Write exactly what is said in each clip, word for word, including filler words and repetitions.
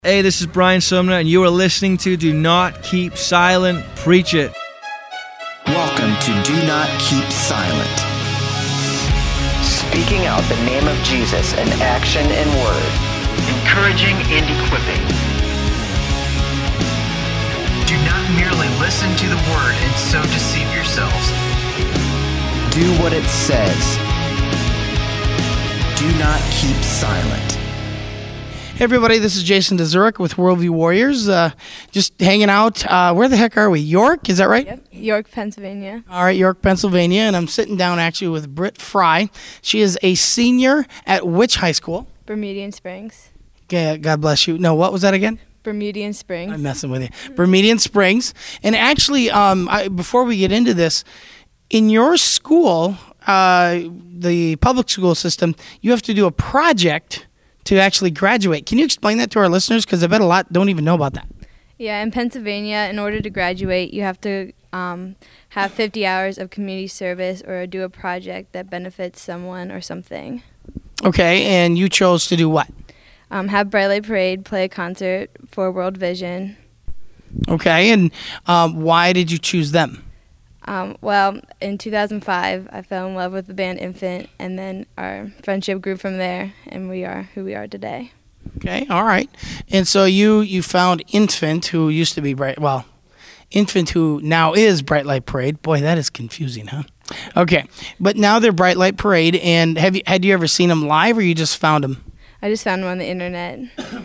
Hey, this is Brian Sumner, and you are listening to Do Not Keep Silent, Preach It. Welcome to Do Not Keep Silent. Speaking out the name of Jesus in action and word. Encouraging and equipping. Do not merely listen to the word and so deceive yourselves. Do what it says. Do not keep silent. Hey everybody, this is Jason DeZurek with Worldview Warriors. Uh, just hanging out. Uh, where the heck are we? York, is that right? Yep, York, Pennsylvania. All right, York, Pennsylvania, and I'm sitting down actually with Britt Fry. She is a senior at which high school? Bermudian Springs. Yeah, God bless you. No, what was that again? Bermudian Springs. I'm messing with you. Bermudian Springs. And actually, um, I, before we get into this, in your school, uh, the public school system, you have to do a project to actually graduate. Can you explain that to our listeners? Because I bet a lot don't even know about that. Yeah, in Pennsylvania, in order to graduate, you have to um, have fifty hours of community service or do a project that benefits someone or something. Okay, and you chose to do what? Um, have Bright Light Parade play a concert for World Vision. Okay, and um, why did you choose them? Um, well, in two thousand five, I fell in love with the band Infant, and then our friendship grew from there, and we are who we are today. Okay, all right. And so you, you found Infant, who used to be Bright, well, Infant, who now is Bright Light Parade. Boy, that is confusing, huh? Okay, but now they're Bright Light Parade, and have you had you ever seen them live, or you just found them? I just found them on the internet.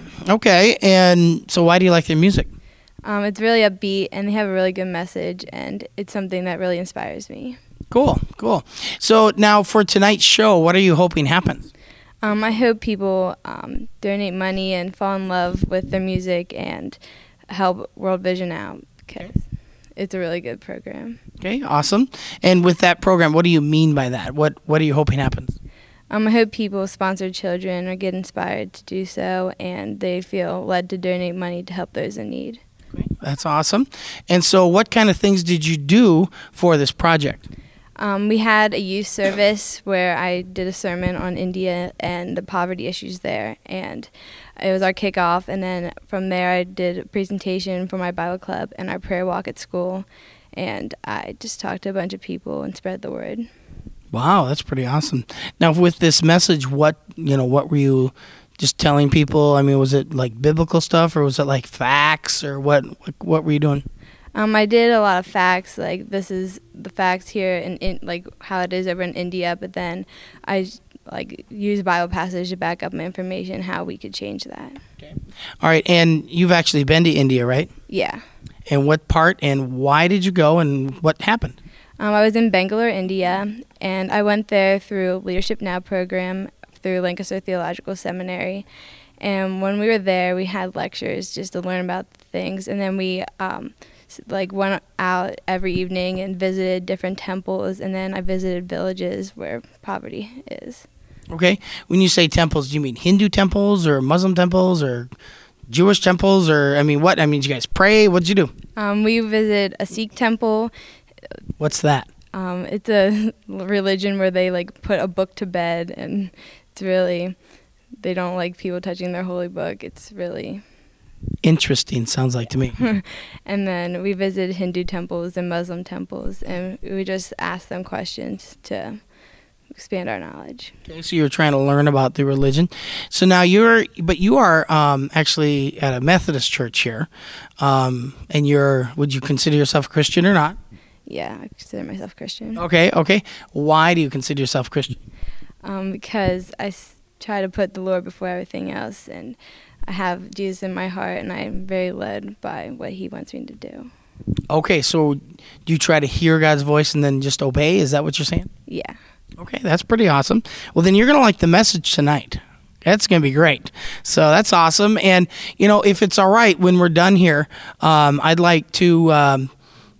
Okay, and so why do you like their music? Um, it's really upbeat, and they have a really good message, and it's something that really inspires me. Cool, cool. So now for tonight's show, what are you hoping happens? Um, I hope people um, donate money and fall in love with their music and help World Vision out, because okay. It's a really good program. Okay, awesome. And with that program, what do you mean by that? What What are you hoping happens? Um, I hope people sponsor children or get inspired to do so, and they feel led to donate money to help those in need. That's awesome. And so what kind of things did you do for this project? Um, we had a youth service where I did a sermon on India and the poverty issues there, and it was our kickoff, and then from there I did a presentation for my Bible club and our prayer walk at school, and I just talked to a bunch of people and spread the word. Wow, that's pretty awesome. Now with this message, what, you know, what were you just telling people? I mean, was it like biblical stuff, or was it like facts, or what what, what were you doing? Um, I did a lot of facts, like this is the facts here, and in, like how it is over in India, but then I like used Bible passage to back up my information, how we could change that. Okay. All right, and you've actually been to India, right? Yeah. And what part, and why did you go, and what happened? Um, I was in Bangalore, India, and I went there through Leadership Now program through Lancaster Theological Seminary, and when we were there, we had lectures just to learn about things, and then we um, like went out every evening and visited different temples, and then I visited villages where poverty is. Okay. When you say temples, do you mean Hindu temples or Muslim temples or Jewish temples, or I mean what? I mean, did you guys pray? What did you do? Um, we visited a Sikh temple. What's that? Um, it's a religion where they like put a book to bed, and it's really, they don't like people touching their holy book. It's really interesting, sounds like to me. And then we visited Hindu temples and Muslim temples, and we just asked them questions to expand our knowledge. Okay, so you're trying to learn about the religion. So now you're, but you are um, actually at a Methodist church here, um, and you're, would you consider yourself a Christian or not? Yeah, I consider myself Christian. Okay, okay. Why do you consider yourself Christian? Um, because I s- try to put the Lord before everything else, and I have Jesus in my heart, and I'm very led by what he wants me to do. Okay, so do you try to hear God's voice and then just obey? Is that what you're saying? Yeah. Okay, that's pretty awesome. Well, then you're going to like the message tonight. That's going to be great. So that's awesome. And, you know, if it's all right, when we're done here, um, I'd like to... Um,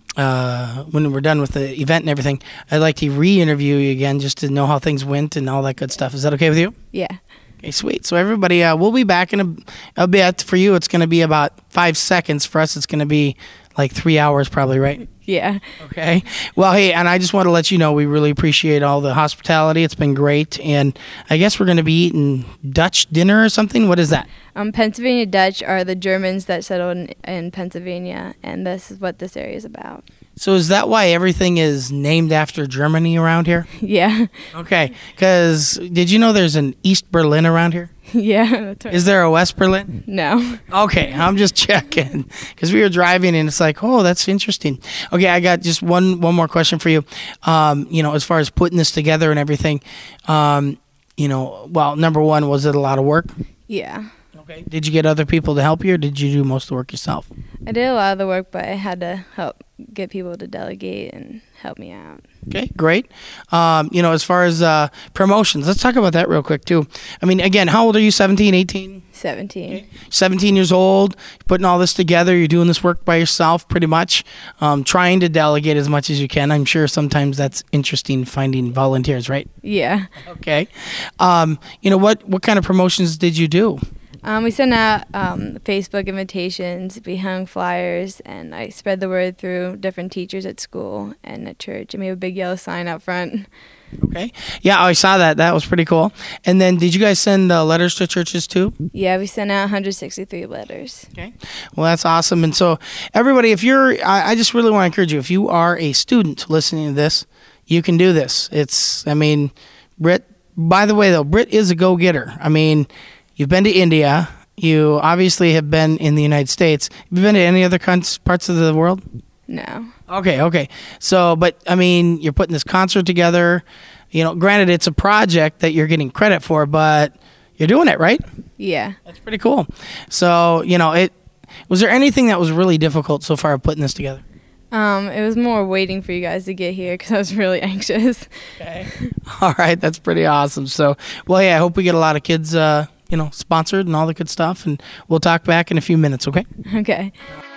Uh, when we're done with the event and everything, I'd like to re-interview you again just to know how things went and all that good stuff. Is that okay with you? Yeah. Okay, sweet. So everybody, uh, we'll be back in a, a bit. For you, it's going to be about five seconds. For us, it's going to be like three hours probably, right? Yeah. Okay. Well, hey, and I just want to let you know we really appreciate all the hospitality. It's been great. And I guess we're going to be eating Dutch dinner or something. What is that? Um, Pennsylvania Dutch are the Germans that settled in, in Pennsylvania, and this is what this area is about. So is that why everything is named after Germany around here? Yeah. Okay. Because did you know there's an East Berlin around here? Yeah. That's right. Is there a West Berlin? No. Okay, I'm just checking because we were driving and it's like, oh, that's interesting. Okay, I got just one one more question for you. Um, you know, as far as putting this together and everything, um, you know, well, number one, was it a lot of work? Yeah. Okay. Did you get other people to help you, or did you do most of the work yourself? I did a lot of the work, but I had to help get people to delegate and help me out. Okay, great. Um, you know, as far as uh, promotions, let's talk about that real quick, too. I mean, again, how old are you, seventeen, eighteen? seventeen. Okay. seventeen years old, putting all this together. You're doing this work by yourself, pretty much, um, trying to delegate as much as you can. I'm sure sometimes that's interesting, finding volunteers, right? Yeah. Okay. Um, you know, what, what kind of promotions did you do? Um, we sent out um, Facebook invitations, we hung flyers, and I spread the word through different teachers at school and at church. And we have a big yellow sign out front. Okay. Yeah, I saw that. That was pretty cool. And then did you guys send uh, letters to churches too? Yeah, we sent out one hundred sixty-three letters. Okay. Well, that's awesome. And so, everybody, if you're, I, I just really want to encourage you, if you are a student listening to this, you can do this. It's, I mean, Britt, by the way, though, Britt is a go-getter. I mean, you've been to India. You obviously have been in the United States. Have you been to any other cons- parts of the world? No. Okay, okay. So, but, I mean, you're putting this concert together. You know, granted, it's a project that you're getting credit for, but you're doing it, right? Yeah. That's pretty cool. So, you know, it was there anything that was really difficult so far putting this together? Um, it was more waiting for you guys to get here because I was really anxious. Okay. All right, that's pretty awesome. So, well, yeah, I hope we get a lot of kids, uh, you know, sponsored and all the good stuff, and we'll talk back in a few minutes, okay? Okay.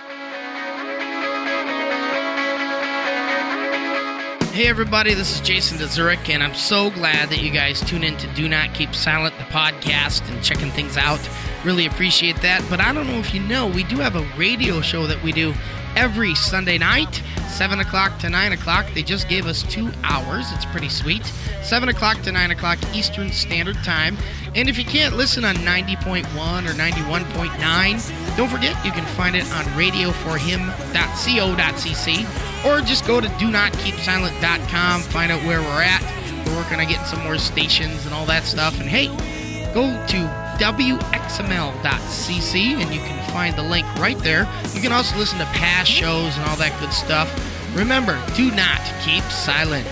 Hey everybody, this is Jason DeZurek, and I'm so glad that you guys tune in to Do Not Keep Silent, the podcast, and checking things out. Really appreciate that. But I don't know if you know, we do have a radio show that we do every Sunday night, seven o'clock to nine o'clock. They just gave us two hours. It's pretty sweet. seven o'clock to nine o'clock Eastern Standard Time. And if you can't listen on ninety point one or ninety-one point nine, don't forget you can find it on radio for him dot co dot c c, or just go to do not keep silent dot com, find out where we're at. We're working on getting some more stations and all that stuff. And hey, go to w x m l dot c c and you can find the link right there. You can also listen to past shows and all that good stuff. Remember, do not keep silent.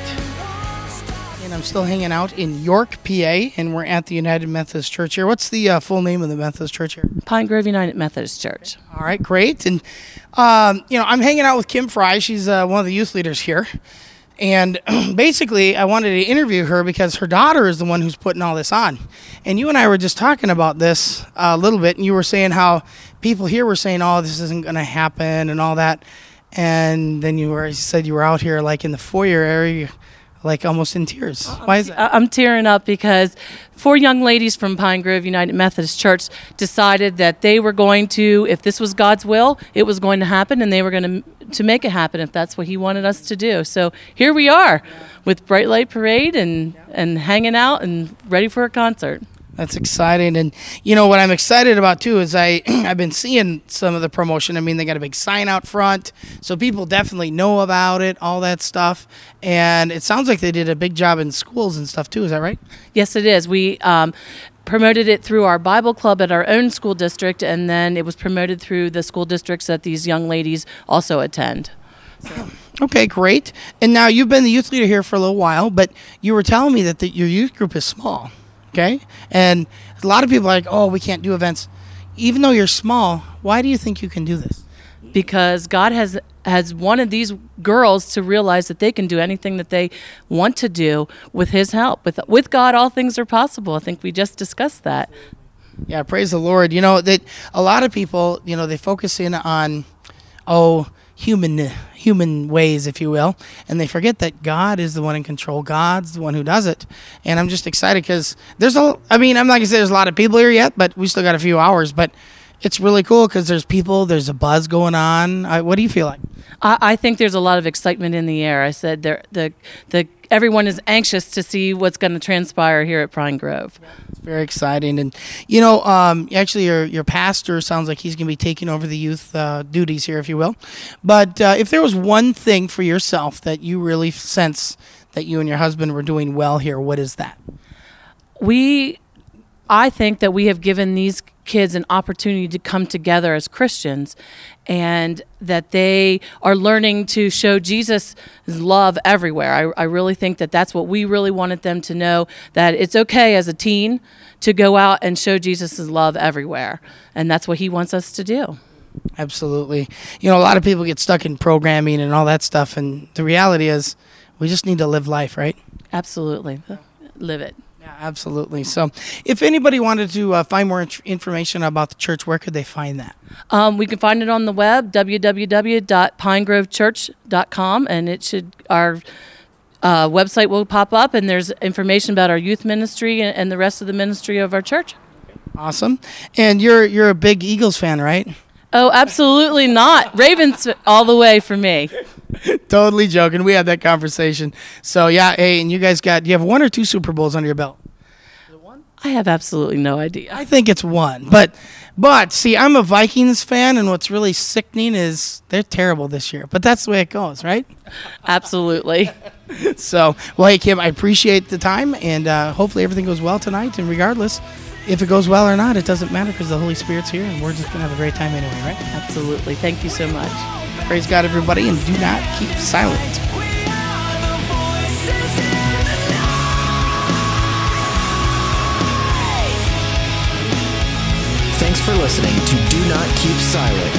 And I'm still hanging out in York, P A, and we're at the United Methodist Church here. What's the uh, full name of the Methodist Church here? Pine Grove United Methodist Church. All right, great. And, um, you know, I'm hanging out with Kim Fry. She's uh, one of the youth leaders here. And basically, I wanted to interview her because her daughter is the one who's putting all this on. And you and I were just talking about this a little bit, and you were saying how people here were saying, oh, this isn't going to happen and all that. And then you were you said you were out here, like, in the foyer area, like almost in tears. Why is that? I- I'm tearing up because four young ladies from Pine Grove United Methodist Church decided that they were going to, if this was God's will, it was going to happen, and they were going to to make it happen if that's what He wanted us to do. So here we are with Bright Light Parade and, and hanging out and ready for a concert. That's exciting. And, you know, what I'm excited about, too, is I, I've been seeing some of the promotion. I mean, they got a big sign out front, so people definitely know about it, all that stuff. And it sounds like they did a big job in schools and stuff, too. Is that right? Yes, it is. We um, promoted it through our Bible club at our own school district, and then it was promoted through the school districts that these young ladies also attend. So. Okay, great. And now you've been the youth leader here for a little while, but you were telling me that the, your youth group is small. Okay? And a lot of people are like, oh, we can't do events. Even though you're small, why do you think you can do this? Because God has has wanted these girls to realize that they can do anything that they want to do with His help. With with God, all things are possible. I think we just discussed that. Yeah, praise the Lord. You know, that a lot of people, you know, they focus in on, oh, human human ways, if you will, and they forget that God is the one in control. God's the one who does it. And I'm just excited because there's a, I mean, I'm not going to say there's a lot of people here yet, but we still got a few hours. But It's really cool because there's people, there's a buzz going on. I, what do you feel like? I, I think there's a lot of excitement in the air. I said there, the the everyone is anxious to see what's going to transpire here at Pine Grove. It's very exciting, and you know, um, actually, your your pastor sounds like he's going to be taking over the youth uh, duties here, if you will. But uh, if there was one thing for yourself that you really sense that you and your husband were doing well here, what is that? We, I think that we have given these kids an opportunity to come together as Christians, and that they are learning to show Jesus' love everywhere. I, I really think that that's what we really wanted them to know, that it's okay as a teen to go out and show Jesus' love everywhere, and that's what he wants us to do. Absolutely. You know, a lot of people get stuck in programming and all that stuff, and the reality is we just need to live life, right? Absolutely. Live it. Yeah, absolutely. So if anybody wanted to uh, find more int- information about the church, where could they find that? Um, we can find it on the web, w w w dot pine grove church dot com, and it should, our uh, website will pop up, and there's information about our youth ministry and, and the rest of the ministry of our church. Awesome. And you're you're a big Eagles fan, right? Oh, absolutely not. Ravens all the way for me. Totally joking. We had that conversation. So, yeah, hey, and you guys got, you have one or two Super Bowls under your belt? I have absolutely no idea. I think it's one. But, but see, I'm a Vikings fan, and what's really sickening is they're terrible this year. But that's the way it goes, right? Absolutely. So, well, hey, Kim, I appreciate the time, and uh, hopefully everything goes well tonight. And regardless, if it goes well or not, it doesn't matter because the Holy Spirit's here, and we're just going to have a great time anyway, right? Absolutely. Thank you so much. Praise God, everybody, and do not keep silent. Thanks for listening to Do Not Keep Silent.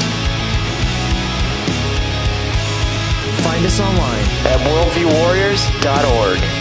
Find us online at worldview warriors dot org.